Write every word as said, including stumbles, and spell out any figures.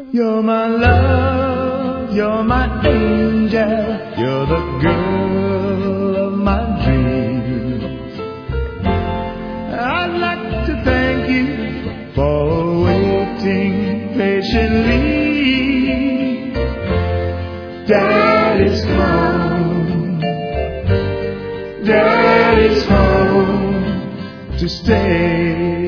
You're my love, you're my angel, you're the girl of my dreams. I'd like to thank you for waiting patiently. Daddy's home, Daddy's home to stay.